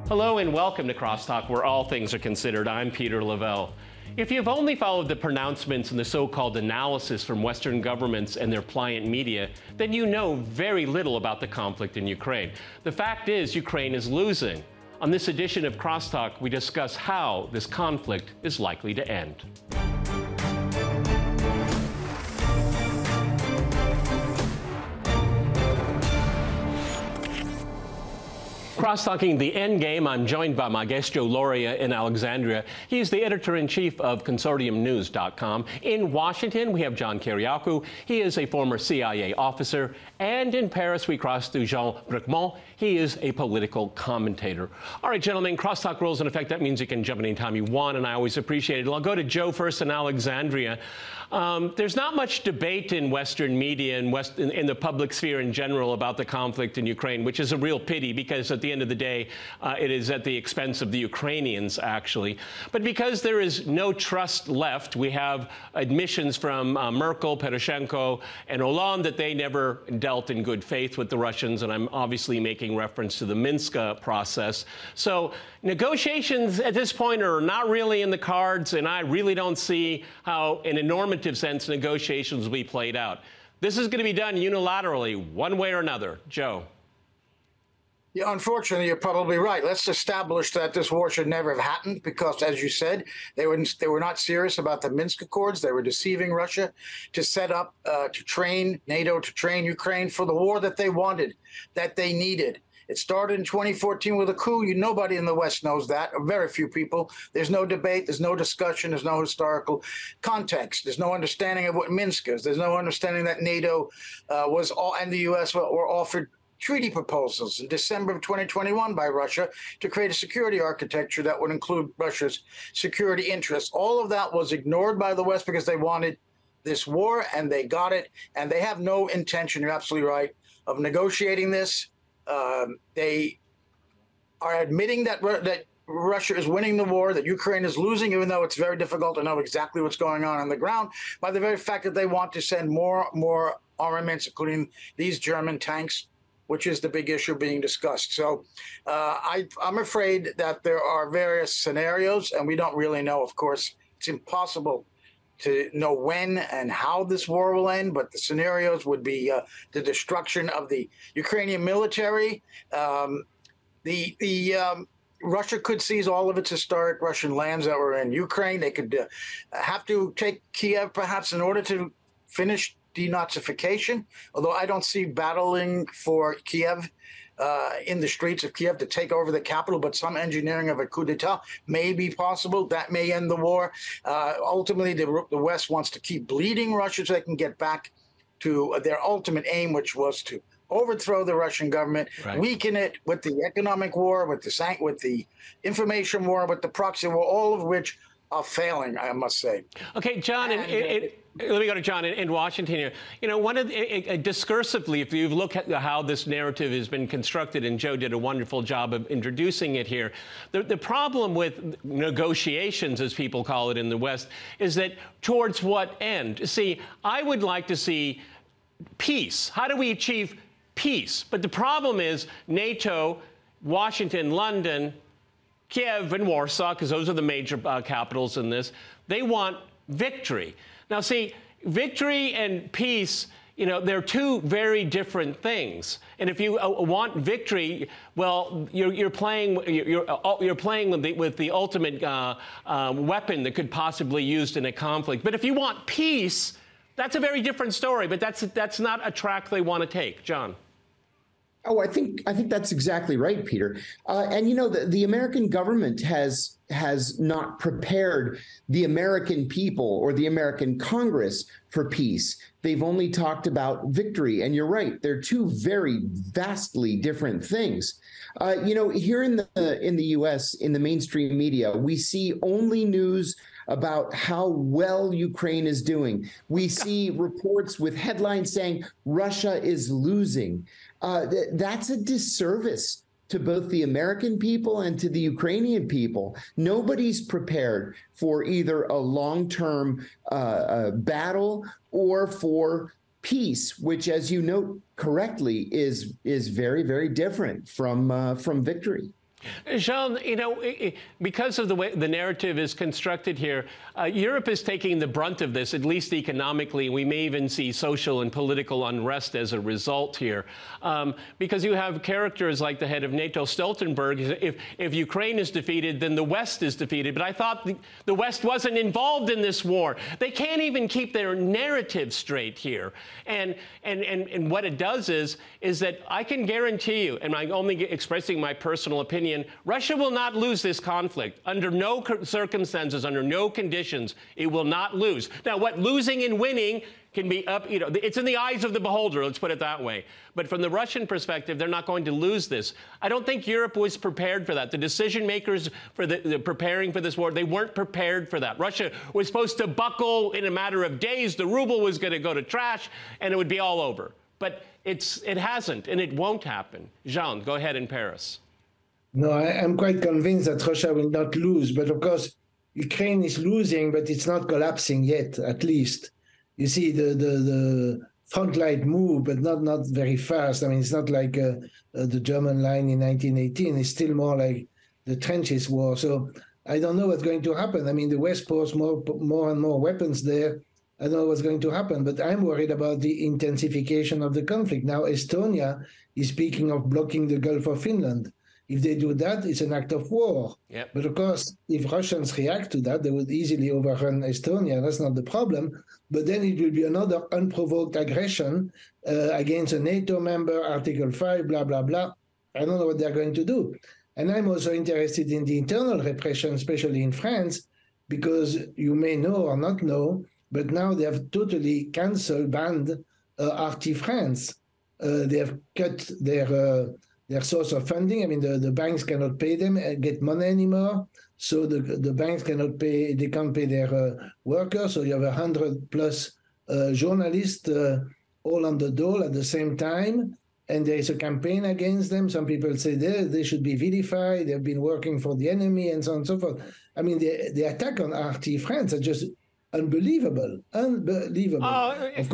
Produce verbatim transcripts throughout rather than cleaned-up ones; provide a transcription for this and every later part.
Hello and welcome to Crosstalk, where all things are considered. I'm Peter Lavelle. If you've only followed the pronouncements and the so-called analysis from Western governments and their pliant media, then you know very little about the conflict in Ukraine. The fact is, Ukraine is losing. On this edition of Crosstalk, we discuss how this conflict is likely to end. Cross-talking the end game, I'm joined by my guest, Joe Lauria in Alexandria. He's the editor-in-chief of Consortium News dot com. In Washington, we have John Kiriakou. He is a former C I A officer. And in Paris, we cross to Jean Bricmont. He is a political commentator. All right, gentlemen, crosstalk rules in effect. That means you can jump in anytime you want, and I always appreciate it. I'll go to Joe first in Alexandria. Um, there's not much debate in Western media and West, in, in the public sphere in general about the conflict in Ukraine, which is a real pity because at the end of the day, uh, it is at the expense of the Ukrainians, actually. But because there is no trust left, we have admissions from uh, Merkel, Poroshenko, and Hollande that they never dealt in good faith with the Russians, and I'm obviously making reference to the Minsk process. So negotiations at this point are not really in the cards, and I really don't see how, in a normative sense, negotiations will be played out. This is going to be done unilaterally, one way or another. Joe. Yeah, unfortunately, you're probably right. Let's establish that this war should never have happened because, as you said, they were they were not serious about the Minsk Accords. They were deceiving Russia to set up, uh, to train NATO, to train Ukraine for the war that they wanted, that they needed. It started in twenty fourteen with a coup. You, nobody in the West knows that, or very few people. There's no debate. There's no discussion. There's no historical context. There's no understanding of what Minsk is. There's no understanding that NATO uh, was all, and the U S were, were offered treaty proposals in December of twenty twenty-one by Russia to create a security architecture that would include Russia's security interests. All of that was ignored by the West because they wanted this war, and they got it. And they have no intention, you're absolutely right, of negotiating this. Um, they are admitting that that Russia is winning the war, that Ukraine is losing, even though it's very difficult to know exactly what's going on on the ground, by the very fact that they want to send more, more armaments, including these German tanks, which is the big issue being discussed. So uh, I, I'm afraid that there are various scenarios, and we don't really know, of course. It's impossible to know when and how this war will end, but the scenarios would be uh, the destruction of the Ukrainian military. Um, the the um, Russia could seize all of its historic Russian lands that were in Ukraine. They could uh, have to take Kiev, perhaps, in order to finish denazification, although I don't see battling for Kiev uh, in the streets of Kiev to take over the capital, but some engineering of a coup d'etat may be possible. That may end the war. Uh, ultimately, the, the West wants to keep bleeding Russia so they can get back to their ultimate aim, which was to overthrow the Russian government, right, weaken it with the economic war, with the with the information war, with the proxy war, all of which are failing, I must say. Okay, John, and, it, it, let me go to John in, in Washington here. You know, one of the, it, it, discursively, if you look at how this narrative has been constructed, and Joe did a wonderful job of introducing it here, the, the problem with negotiations, as people call it in the West, is that towards what end? See, I would like to see peace. How do we achieve peace? But the problem is NATO, Washington, London, Kiev and Warsaw, because those are the major uh, capitals in this, they want victory. Now, see, victory and peace, you know, they're two very different things. And if you uh, want victory, well, you're, you're playing you're, uh, you're playing with the, with the ultimate uh, uh, weapon that could possibly be used in a conflict. But if you want peace, that's a very different story. But that's that's not a track they want to take, John. Oh, I think I think that's exactly right, Peter. Uh, and, you know, the, the American government has has not prepared the American people or the American Congress for peace. They've only talked about victory. And you're right. They're two very vastly different things. Uh, you know, here in the in the U S, in the mainstream media, we see only news about how well Ukraine is doing. We see reports with headlines saying Russia is losing. Uh, th- that's a disservice to both the American people and to the Ukrainian people. Nobody's prepared for either a long-term uh, uh, battle or for peace, which, as you note correctly, is is very, very different from uh, from victory. Jean, you know, because of the way the narrative is constructed here, uh, Europe is taking the brunt of this, at least economically. We may even see social and political unrest as a result here. Um, because you have characters like the head of NATO, Stoltenberg. If, if Ukraine is defeated, then the West is defeated. But I thought the, the West wasn't involved in this war. They can't even keep their narrative straight here. And, and, and, and what it does is, is that I can guarantee you, and I'm only expressing my personal opinion, Russia will not lose this conflict. Under no circumstances, under no conditions, it will not lose. Now, what losing and winning can be up, you know, it's in the eyes of the beholder, let's put it that way. But from the Russian perspective, they're not going to lose this. I don't think Europe was prepared for that. The decision makers for the, the preparing for this war, they weren't prepared for that. Russia was supposed to buckle in a matter of days. The ruble was going to go to trash, and it would be all over. But it's, it hasn't, and it won't happen. Jean, go ahead in Paris. No, I, I'm quite convinced that Russia will not lose. But of course, Ukraine is losing, but it's not collapsing yet, at least. You see the, the, the front line move, but not, not very fast. I mean, it's not like uh, uh, the German line in nineteen eighteen. It's still more like the trenches war. So I don't know what's going to happen. I mean, the West pours more, more and more weapons there. I don't know what's going to happen, but I'm worried about the intensification of the conflict. Now, Estonia is speaking of blocking the Gulf of Finland. If they do that, it's an act of war. Yep. But of course, if Russians react to that, they would easily overrun Estonia. That's not the problem. But then it will be another unprovoked aggression uh, against a NATO member, Article five, blah, blah, blah. I don't know what they're going to do. And I'm also interested in the internal repression, especially in France, because you may know or not know, but now they have totally canceled, banned uh, R T France. Uh, they have cut their... Uh, their source of funding. I mean, the, the banks cannot pay them, uh, get money anymore. So the the banks cannot pay, they can't pay their uh, workers. So you have a hundred plus uh, journalists uh, all on the dole at the same time. And there is a campaign against them. Some people say they, they should be vilified. They've been working for the enemy and so on and so forth. I mean, the, the attack on R T France are just unbelievable, unbelievable. Oh,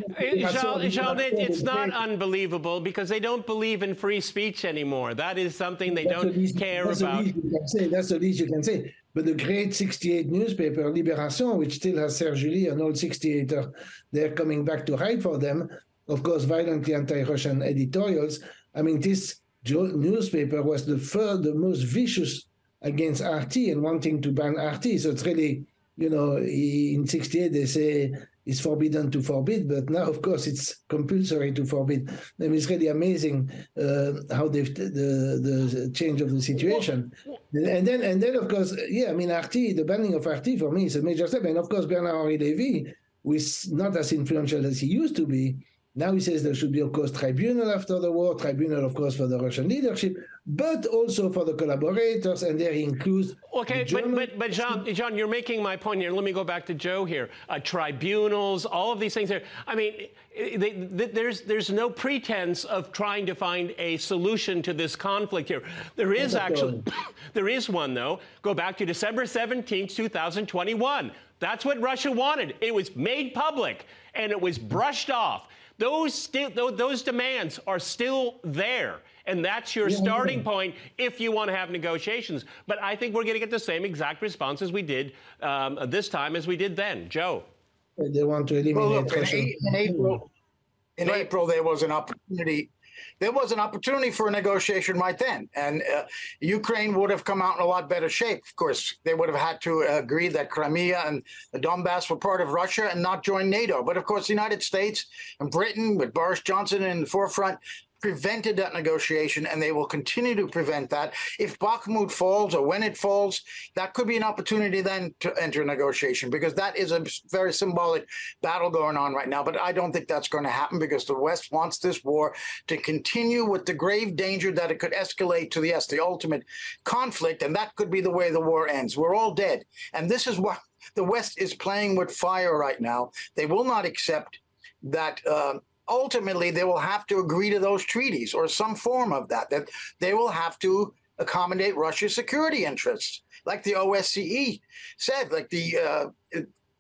Jean, Jean, it, it's not unbelievable because they don't believe in free speech anymore. That is something they that's don't the least, care that's about. The least you can say. That's the least you can say. But the great sixty-eight newspaper, Libération, which still has Serge July, an old sixty-eighter, they're coming back to write for them, of course, violently anti-Russian editorials. I mean, this newspaper was the first, the most vicious against R T and wanting to ban R T. So it's really... You know, in sixty-eight, they say it's forbidden to forbid, but now, of course, it's compulsory to forbid. I mean, it's really amazing uh, how they've the, the change of the situation. And then, and then, of course, yeah, I mean, R T, the banning of R T for me is a major step. And of course, Bernard-Henri Lévy, who is not as influential as he used to be, now he says there should be, of course, tribunal after the war, tribunal, of course, for the Russian leadership, but also for the collaborators, and there he includes... Okay, but, but, but Jean, Jean, you're making my point here. Let me go back to Joe here. Uh, tribunals, all of these things here. I mean, they, they, there's, there's no pretense of trying to find a solution to this conflict here. There is actually, there is one, though. Go back to December seventeenth, two thousand twenty-one. That's what Russia wanted. It was made public, and it was brushed off. Those, still, those demands are still there, and that's your starting point if you want to have negotiations. But I think we're going to get the same exact response as we did um, this time as we did then. Joe? They want to eliminate well, look, Russia. In, in April, in right. April, there was an opportunity. There was an opportunity for a negotiation right then, and uh, Ukraine would have come out in a lot better shape. Of course, they would have had to agree that Crimea and the Donbass were part of Russia and not join NATO. But of course, the United States and Britain, with Boris Johnson in the forefront, prevented that negotiation, and they will continue to prevent that. If Bakhmut falls or when it falls, that could be an opportunity then to enter a negotiation, because that is a very symbolic battle going on right now. But I don't think that's going to happen, because the West wants this war to continue with the grave danger that it could escalate to the, yes, the ultimate conflict, and that could be the way the war ends. We're all dead. And this is what the West is playing with fire right now. They will not accept that uh, ultimately, they will have to agree to those treaties or some form of that, that they will have to accommodate Russia's security interests, like the O S C E said, like the uh,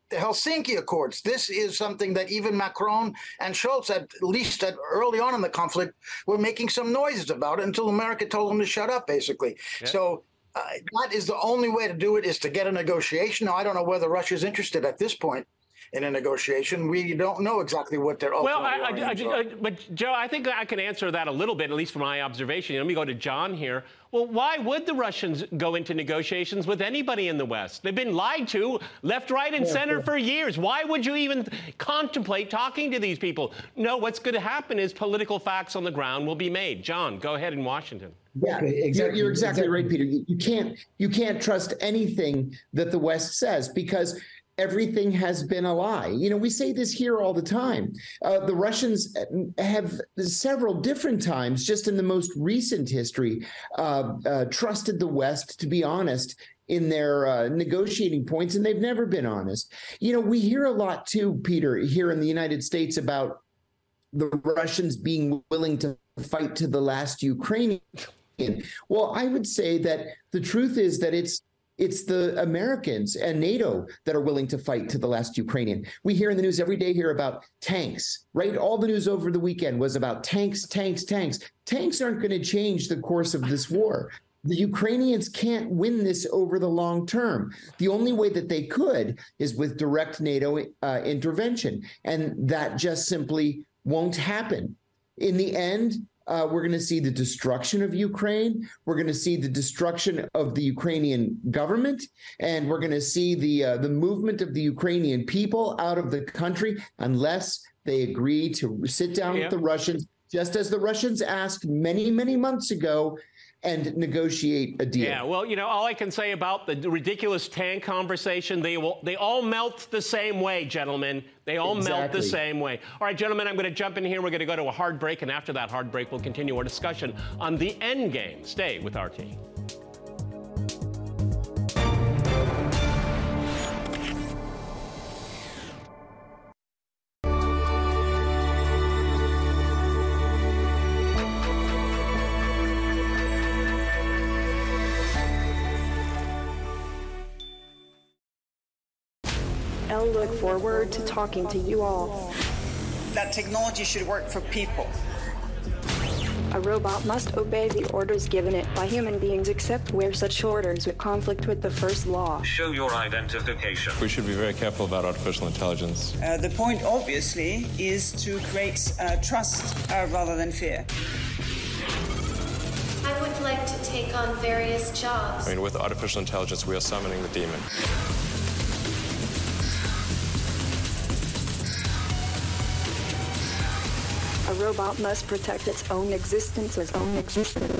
the Helsinki Accords. This is something that even Macron and Scholz, at least at early on in the conflict, were making some noises about it until America told them to shut up, basically. Yeah. So uh, that is the only way to do it, is to get a negotiation. Now, I don't know whether Russia's interested at this point in a negotiation. We don't know exactly what their well, I, I, I, I, but Joe, I think I can answer that a little bit, at least from my observation. Let me go to John here. Well, why would the Russians go into negotiations with anybody in the West? They've been lied to left, right, and yeah, center yeah. for years. Why would you even contemplate talking to these people? No, what's going to happen is political facts on the ground will be made. John, go ahead in Washington. Yeah, okay, exactly. You're, you're exactly, exactly right, Peter. You, you can't you can't trust anything that the West says, because everything has been a lie. You know, we say this here all the time. Uh, the Russians have several different times, just in the most recent history, uh, uh, trusted the West, to be honest, in their uh, negotiating points, and they've never been honest. You know, we hear a lot too, Peter, here in the United States about the Russians being willing to fight to the last Ukrainian. Well, I would say that the truth is that it's It's the Americans and NATO that are willing to fight to the last Ukrainian. We hear in the news every day here about tanks, right? All the news over the weekend was about tanks, tanks, tanks. Tanks aren't going to change the course of this war. The Ukrainians can't win this over the long term. The only way that they could is with direct NATO uh, intervention, and that just simply won't happen. In the end, Uh, we're going to see the destruction of Ukraine. We're going to see the destruction of the Ukrainian government, and we're going to see the uh, the movement of the Ukrainian people out of the country unless they agree to sit down yeah. with the Russians, just as the Russians asked many, many months ago, and negotiate a deal. Yeah, well, you know, all I can say about the ridiculous tank conversation, they will, they all melt the same way, gentlemen. They all exactly. melt the same way. All right, gentlemen, I'm going to jump in here. We're going to go to a hard break, and after that hard break, we'll continue our discussion on the end game. Stay with R T. I'll look forward to talking to you all. That technology should work for people. A robot must obey the orders given it by human beings, except where such orders would conflict with the first law. Show your identification. We should be very careful about artificial intelligence. Uh, the point, obviously, is to create uh, trust uh, rather than fear. I would like to take on various jobs. I mean, with artificial intelligence, we are summoning the demon. A robot must protect its own existence, its own existence.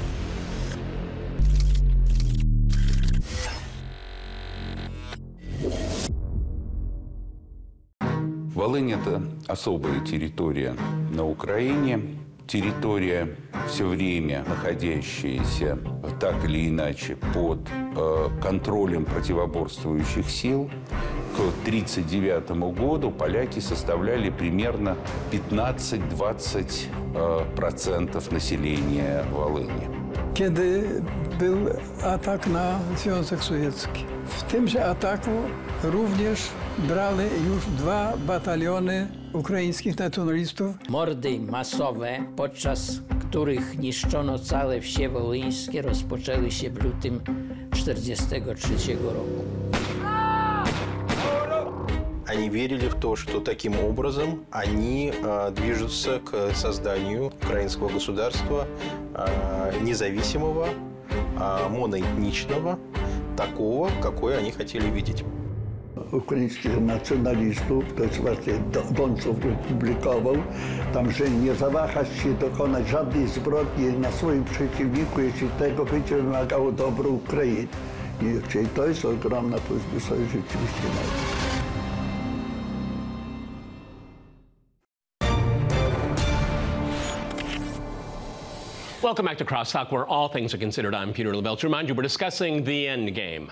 Волынь – это особая территория на Украине. Территория, все время находящаяся так или иначе под э, контролем противоборствующих сил. К тысяча девятьсот тридцать девятому году поляки составляли примерно пятнадцать-двадцать процентов naселenia Волыни. Kiedy był atak na Związek Sowiecki. W tymże ataku również brali już dwa bataliony ukraińskich nacjonalistów. Mordy masowe, podczas których niszczono całe wsie wołyńskie, rozpoczęły się w lutym tysiąc dziewięćset czterdziestego trzeciego roku. Они верили в то, что таким образом они э, движутся к созданию украинского государства э, независимого, э, моноэтничного, такого, какое они хотели видеть. Ukraińskich nacjonalistów, to jest właśnie Dąców publikował, tam, że nie zawahać się dokonać żadnej zbrodni na swoim przeciwniku, jeśli tego będzie wymagało dobro Ukrainy. I, czyli to jest ogromna sobie rzeczywiście nawet. Welcome back to Crosstalk, where all things are considered. I'm Peter LaBelle. To remind you, we're discussing the end game.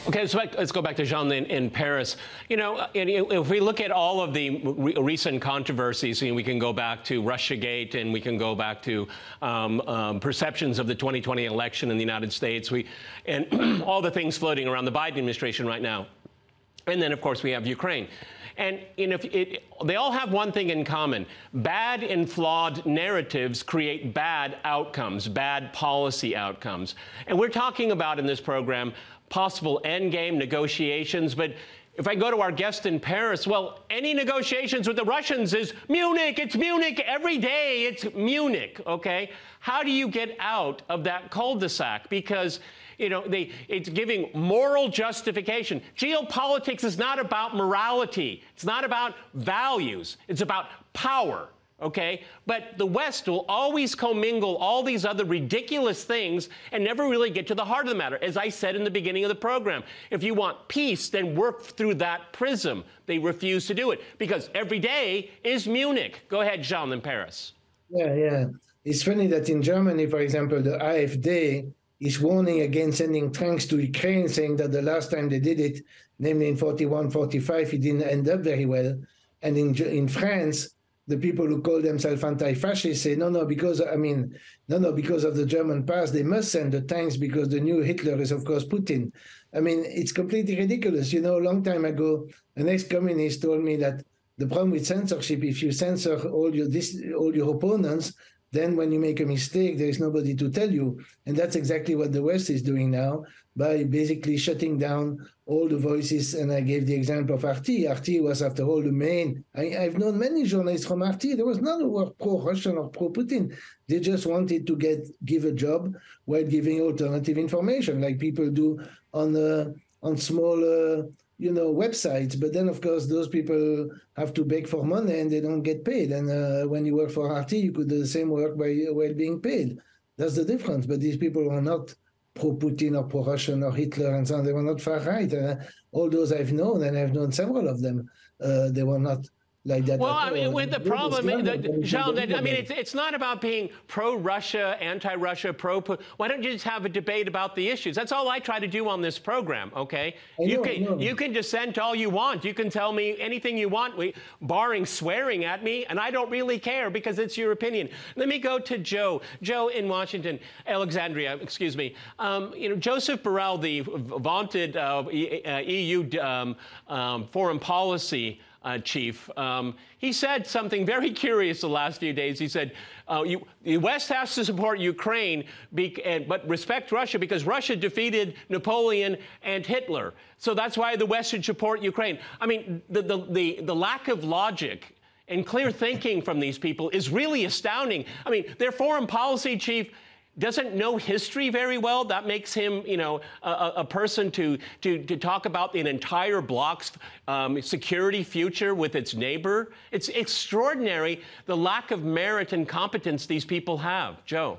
Okay, so let's go back to Jean in, in Paris. You know, if we look at all of the re recent controversies, we can go back to Russiagate, and we can go back to um, um, perceptions of the twenty twenty election in the United States, we, and all the things floating around the Biden administration right now. And then, of course, we have Ukraine. And you know, it, they all have one thing in common. Bad and flawed narratives create bad outcomes, bad policy outcomes. And we're talking about in this program possible endgame negotiations. But if I go to our guest in Paris, well, any negotiations with the Russians is Munich. It's Munich every day. It's Munich, okay? How do you get out of that cul-de-sac? Because you know, they, it's giving moral justification. Geopolitics is not about morality. It's not about values. It's about power, okay? But the West will always commingle all these other ridiculous things and never really get to the heart of the matter. As I said in the beginning of the program, if you want peace, then work through that prism. They refuse to do it because every day is Munich. Go ahead, Jean, in Paris. Yeah, yeah. It's funny that in Germany, for example, the AfD is warning against sending tanks to Ukraine, saying that the last time they did it, namely in forty-one, forty-five, it didn't end up very well. And in in France, the people who call themselves anti-fascists say, no, no, because, I mean, no, no, because of the German past, they must send the tanks because the new Hitler is, of course, Putin. I mean, it's completely ridiculous. You know, a long time ago, an ex-communist told me that the problem with censorship, if you censor all your, this, all your opponents, then when you make a mistake, there is nobody to tell you. And that's exactly what the West is doing now by basically shutting down all the voices. And I gave the example of R T. R T was, after all, the main. I, I've known many journalists from R T. There was none who were pro-Russian or pro-Putin. They just wanted to get give a job while giving alternative information, like people do on uh, on small uh, you know, websites. But then, of course, those people have to beg for money and they don't get paid. And uh, when you work for R T, you could do the same work by while being paid. That's the difference. But these people are not pro-Putin or pro-Russian or Hitler and so on. They were not far-right. Uh, all those I've known, and I've known several of them, uh, they were not like that. Well, I mean, with the problem, Jean, I mean, it's, it's not about being pro-Russia, anti-Russia, pro. Why don't you just have a debate about the issues? That's all I try to do on this program, okay? Know, you can you can dissent all you want. You can tell me anything you want, barring swearing at me, and I don't really care because it's your opinion. Let me go to Joe. Joe in Washington, Alexandria, excuse me. Um, you know, Joseph Borrell, the vaunted uh, E U um, um, foreign policy Uh, chief, um, he said something very curious the last few days. He said, uh, you, the West has to support Ukraine, be, and, but respect Russia because Russia defeated Napoleon and Hitler. So that's why the West should support Ukraine. I mean, the, the, the, the lack of logic and clear thinking from these people is really astounding. I mean, their foreign policy chief doesn't know history very well. That makes him, you know, a, a person to, to, to talk about an entire bloc's um, security future with its neighbor. It's extraordinary, the lack of merit and competence these people have. Joe.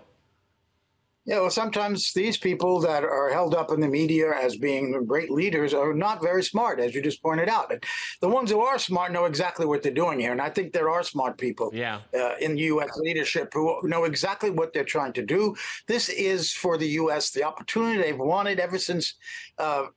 Yeah, well, sometimes these people that are held up in the media as being great leaders are not very smart, as you just pointed out. And the ones who are smart know exactly what they're doing here. And I think there are smart people yeah. uh, in U S leadership who know exactly what they're trying to do. This is for the U S the opportunity they've wanted ever since uh,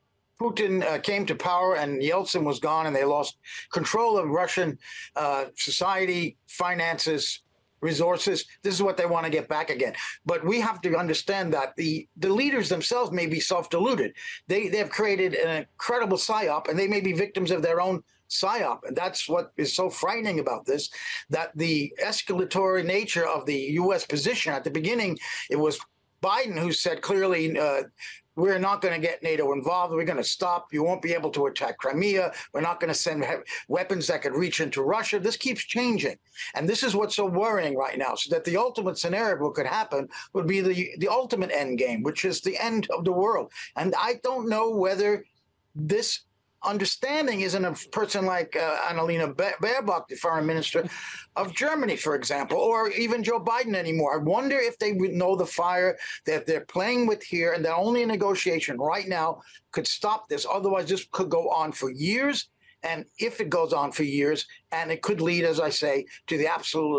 Putin uh, came to power and Yeltsin was gone and they lost control of Russian uh, society, finances, resources. This is what they want to get back again. But we have to understand that the, the leaders themselves may be self-deluded. They, they have created an incredible psyop, and they may be victims of their own psyop. And that's what is so frightening about this, that the escalatory nature of the U S position at the beginning, it was Biden who said clearly, uh, we're not going to get NATO involved. We're going to stop. You won't be able to attack Crimea. We're not going to send weapons that could reach into Russia. This keeps changing. And this is what's so worrying right now, so that the ultimate scenario of what could happen would be the, the ultimate end game, which is the end of the world. And I don't know whether this understanding isn't a person like uh, Annalena Baerbock, the foreign minister of Germany, for example, or even Joe Biden anymore. I wonder if they know the fire that they're playing with here, and that only a negotiation right now could stop this. Otherwise, this could go on for years. And if it goes on for years, and it could lead, as I say, to the absolute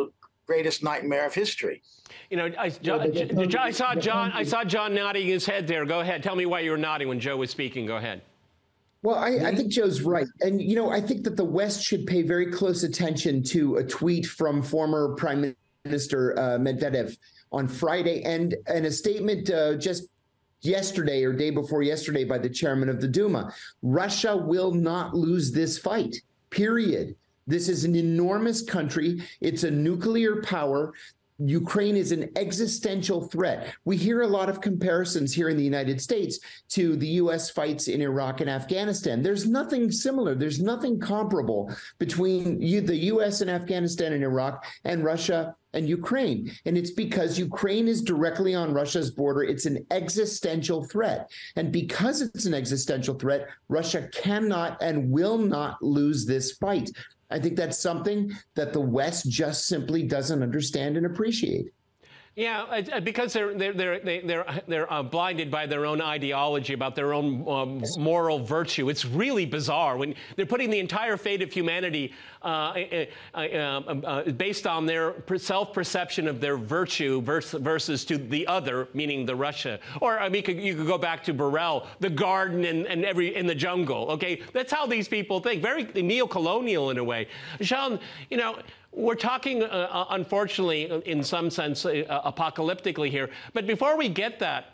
greatest nightmare of history. You know, I, John, I saw John. I saw John nodding his head there. Go ahead. Tell me why you were nodding when Joe was speaking. Go ahead. Well, I, I think Joe's right. And, you know, I think that the West should pay very close attention to a tweet from former Prime Minister uh, Medvedev on Friday and, and a statement uh, just yesterday or day before yesterday by the chairman of the Duma. Russia will not lose this fight, period. This is an enormous country. It's a nuclear power. Ukraine is an existential threat. We hear a lot of comparisons here in the United States to the U S fights in Iraq and Afghanistan. There's nothing similar. There's nothing comparable between you, the U S and Afghanistan and Iraq and Russia and Ukraine. And it's because Ukraine is directly on Russia's border. It's an existential threat. And because it's an existential threat, Russia cannot and will not lose this fight. I think that's something that the West just simply doesn't understand and appreciate. Yeah, because they're they're they're they're they're uh, blinded by their own ideology about their own um, moral virtue. It's really bizarre when they're putting the entire fate of humanity uh, uh, uh, uh, based on their self-perception of their virtue versus, versus to the other, meaning the Russia. Or I mean, you could, you could go back to Burrell, the garden and, and every in the jungle. Okay, that's how these people think. Very neo-colonial in a way. Jean, you know. We're talking, uh, unfortunately, in some sense, uh, apocalyptically here. But before we get that,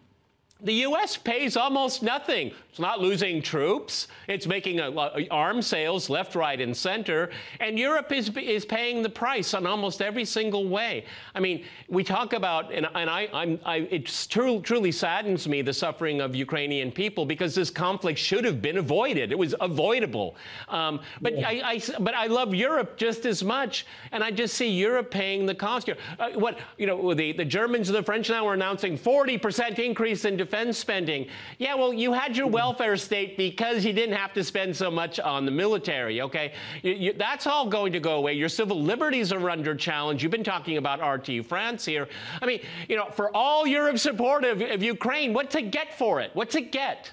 the U S pays almost nothing. It's not losing troops. It's making a, a, arms sales left, right, and center. And Europe is is paying the price on almost every single way. I mean, we talk about, and, and I, I'm, I, it true, truly saddens me, the suffering of Ukrainian people, because this conflict should have been avoided. It was avoidable. Um, but, yeah. I, I, but I love Europe just as much, and I just see Europe paying the cost here. Uh, what, you know, the, the Germans and the French now are announcing forty percent increase in defense defense spending. Yeah, well, you had your welfare state because you didn't have to spend so much on the military, okay? You, you, that's all going to go away. Your civil liberties are under challenge. You've been talking about R T France here. I mean, you know, for all Europe's support of, of Ukraine, what's it get for it? What's it get?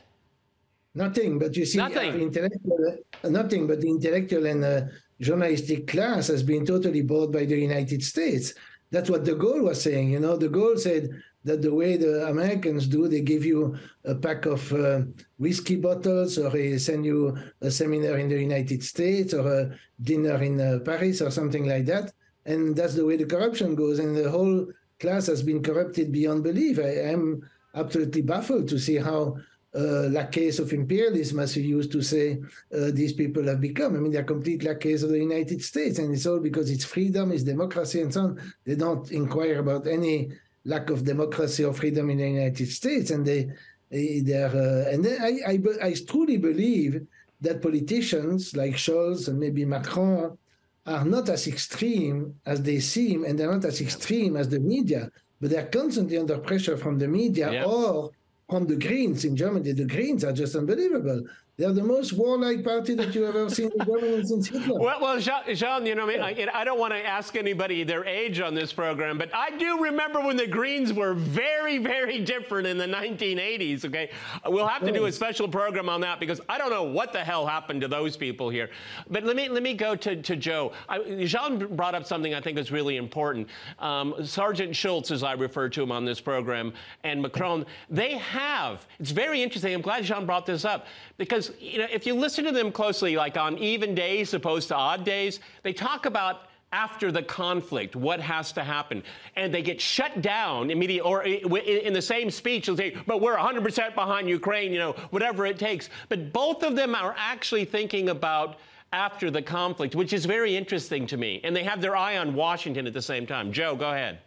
Nothing, but you see, nothing. Uh, intellectual, uh, nothing, but the intellectual and uh, journalistic class has been totally bought by the United States. That's what de Gaulle was saying. You know, de Gaulle said that the way the Americans do, they give you a pack of uh, whiskey bottles, or they send you a seminar in the United States, or a dinner in uh, Paris, or something like that. And that's the way the corruption goes. And the whole class has been corrupted beyond belief. I am absolutely baffled to see how uh, lackey of imperialism, as you used to say, uh, these people have become. I mean, they're complete lackeys of the United States, and it's all because it's freedom, it's democracy, and so on. They don't inquire about any lack of democracy or freedom in the United States, and they, they they're uh, and then I, I I truly believe that politicians like Scholz and maybe Macron are not as extreme as they seem, and they're not as extreme as the media, but they're constantly under pressure from the media yeah. or from the Greens in Germany. The Greens are just unbelievable. They're the most warlike party that you have ever seen in Germany since Hitler. Well, well, Jean, Jean you know, I, mean, I, I don't want to ask anybody their age on this program, but I do remember when the Greens were very, very different in the nineteen eighties, okay? We'll have to do a special program on that because I don't know what the hell happened to those people here. But let me let me go to, to Joe. I, Jean brought up something I think is really important. Um, Sergeant Schultz, as I refer to him on this program, and Macron, they have, it's very interesting. I'm glad Jean brought this up because you know, if you listen to them closely, like on even days opposed to odd days, they talk about after the conflict, what has to happen. And they get shut down immediately, or in the same speech, they'll say, but we're one hundred percent behind Ukraine, you know, whatever it takes. But both of them are actually thinking about after the conflict, which is very interesting to me. And they have their eye on Washington at the same time. Joe, go ahead.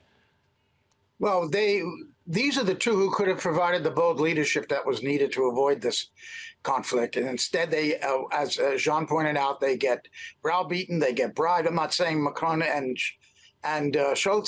Well, they these are the two who could have provided the bold leadership that was needed to avoid this conflict. And instead, they, uh, as uh, Jean pointed out, they get browbeaten, they get bribed. I'm not saying Macron and and uh, Scholz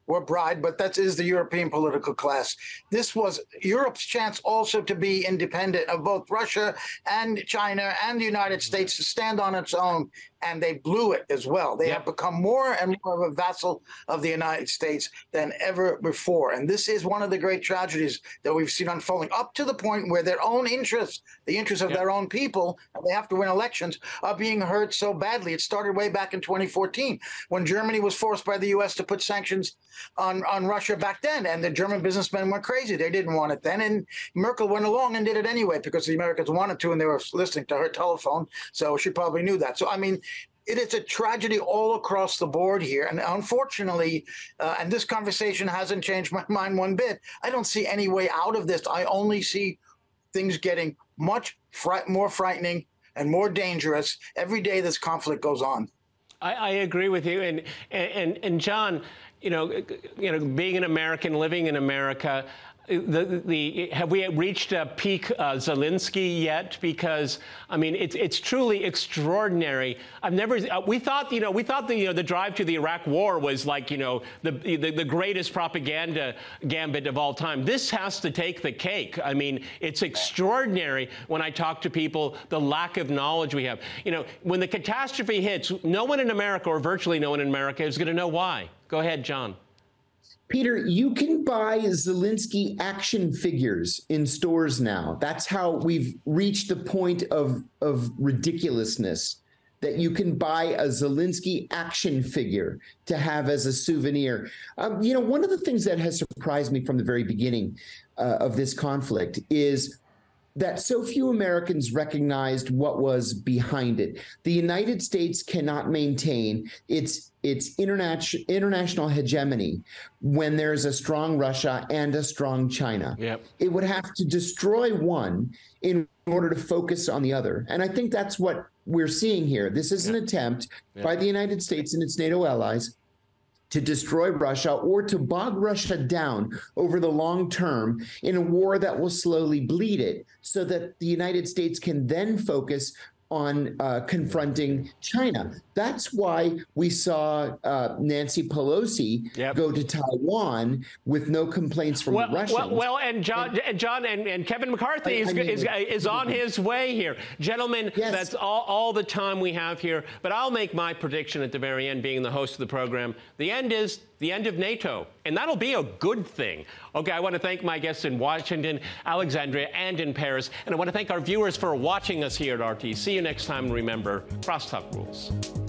were bribed, but that is the European political class. This was Europe's chance also to be independent of both Russia and China and the United States, to stand on its own, and they blew it as well. They yep. have become more and more of a vassal of the United States than ever before. And this is one of the great tragedies that we've seen unfolding, up to the point where their own interests, the interests of yep. their own people, they have to win elections, are being hurt so badly. It started way back in twenty fourteen, when Germany was forced by the U S to put sanctions on, on Russia back then, and the German businessmen went crazy. They didn't want it then, and Merkel went along and did it anyway because the Americans wanted to, and they were listening to her telephone, so she probably knew that. So, I mean, it is a tragedy all across the board here, and unfortunately, uh, and this conversation hasn't changed my mind one bit, I don't see any way out of this. I only see things getting much fri- more frightening and more dangerous every day this conflict goes on. I, I agree with you, and and and John, you know, you know, being an American, living in America, the the have we reached a peak uh, Zelensky yet? Because I mean, it's it's truly extraordinary. I've never. Uh, we thought, you know, we thought the you know the drive to the Iraq War was like you know the the, the greatest propaganda gambit of all time. This has to take the cake. I mean, it's extraordinary when I talk to people, the lack of knowledge we have. You know, when the catastrophe hits, no one in America, or virtually no one in America, is going to know why. Go ahead, John. Peter, you can buy Zelensky action figures in stores now. That's how we've reached the point of, of ridiculousness, that you can buy a Zelensky action figure to have as a souvenir. Um, you know, one of the things that has surprised me from the very beginning uh, of this conflict is that so few Americans recognized what was behind it. The United States cannot maintain its its international international hegemony when there's a strong Russia and a strong China. Yep. It would have to destroy one in order to focus on the other. And I think that's what we're seeing here. This is yep. an attempt yep. by the United States and its NATO allies to destroy Russia or to bog Russia down over the long term in a war that will slowly bleed it, so that the United States can then focus on uh, confronting China. That's why we saw uh, Nancy Pelosi yep. go to Taiwan with no complaints from well, the Russians. Well, well, and John, and, John, and, and Kevin McCarthy is, I mean, is, is on his way here. Gentlemen, yes. that's all, all the time we have here. But I'll make my prediction at the very end, being the host of the program. The end is the end of NATO, and that'll be a good thing. Okay, I want to thank my guests in Washington, Alexandria, and in Paris. And I want to thank our viewers for watching us here at R T. See you next time. Remember, crosstalk rules.